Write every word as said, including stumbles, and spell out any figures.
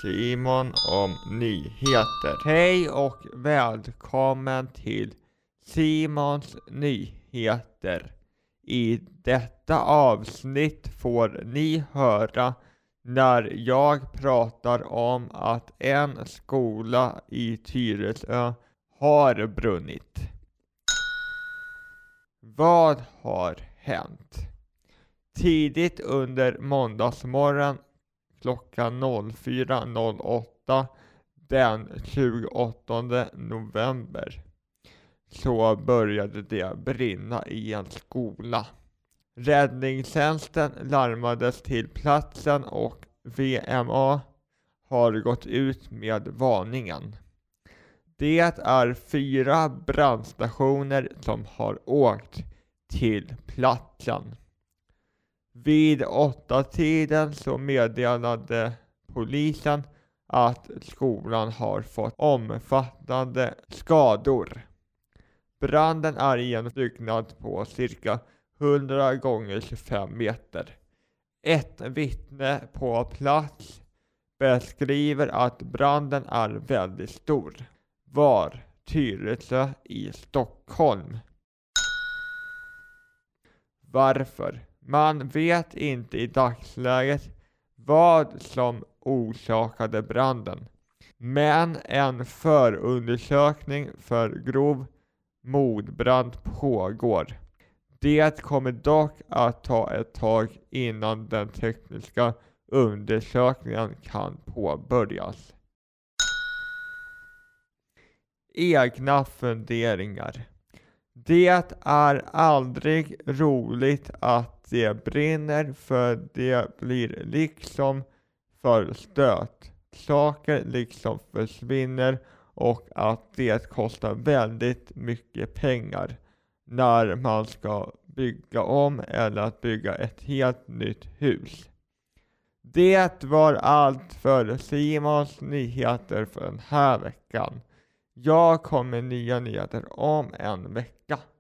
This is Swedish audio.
Simon om nyheter. Hej och välkommen till Simons nyheter. I detta avsnitt får ni höra när jag pratar om att en skola i Tyresö har brunnit. Vad har hänt? Tidigt under måndagsmorgon klockan fyra noll åtta den tjugoåttonde november så började det brinna i en skola. Räddningstjänsten larmades till platsen och V M A har gått ut med varningen. Det är fyra brandstationer som har åkt till platsen. Vid åtta tiden så meddelade polisen att skolan har fått omfattande skador. Branden är i en byggnad på cirka hundra gånger tjugofem meter. Ett vittne på plats beskriver att branden är väldigt stor. Var Tyresö i Stockholm. Varför? Man vet inte i dagsläget vad som orsakade branden. Men en förundersökning för grov mordbrand pågår. Det kommer dock att ta ett tag innan den tekniska undersökningen kan påbörjas. Egna funderingar. Det är aldrig roligt att det brinner, för det blir liksom förstört. Saker liksom försvinner och att det kostar väldigt mycket pengar när man ska bygga om eller att bygga ett helt nytt hus. Det var allt för Simons nyheter för den här veckan. Jag kommer nya nyheter om en vecka.